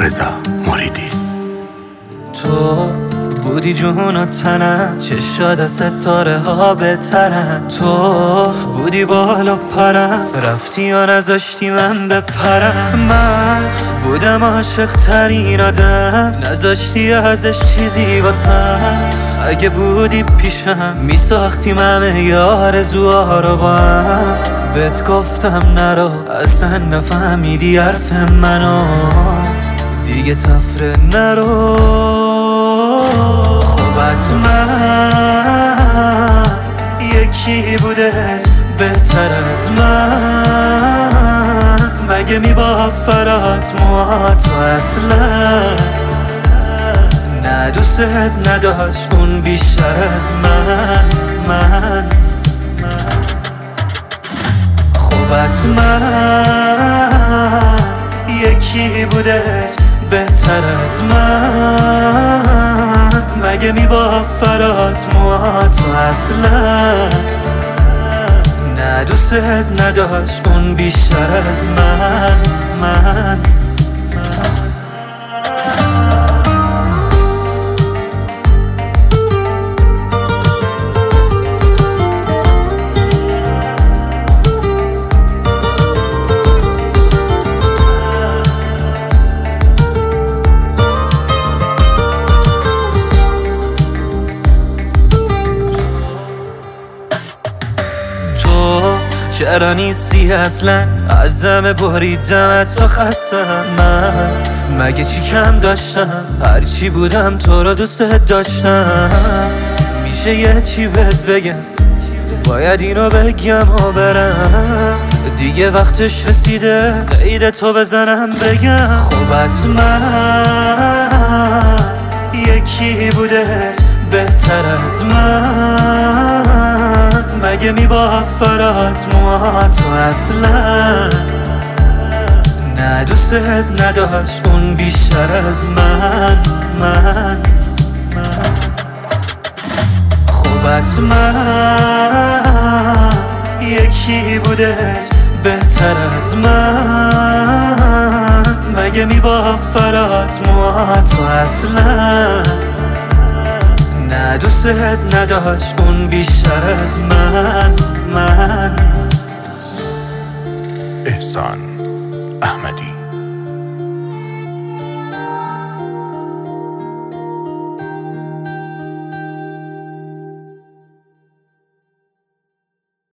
رضا مریدی. تو بودی جون و تنم، چشاد ستاره ها بهترن. تو بودی بال و پرم، رفتی یا نذاشتی من بپرم. من بودم عاشق ترین آدم، نذاشتی ازش چیزی واسم. اگه بودی پیشم میساختیم همه یه آرزوها رو با هم. بهت گفتم نرو، اصلا نفهمیدی حرف منو، دیگه تفره نرو. خب حتما یکی بودش بهتر از من، مگه میبافرات موهات و اصلا نه دوست نداشت اون بیشتر از من. خب حتما یکی بودش بهتر از من، مگه میبافرات موهات و اصلا نه دوست نداشت اون بیشتر از من. چرا نیستی اصلا، ازم بریدمت تا خستم. من مگه چی کم داشتم، هرچی بودم تو رو دوست داشتم. میشه یه چی بهت بگم، باید اینو بگم و برم، دیگه وقتش رسیده عید تو بزنم بگم. خب حتما یکی بودش بهتر از من، مگه میبافرات موهات و اصلا نه دوست نداشت اون بیشتر از من. خب حتما یکی بودش بهتر از من، مگه میبافرات موهات و اصلا نه دوست نداشت اون بیشتر از من. احسان احمدی.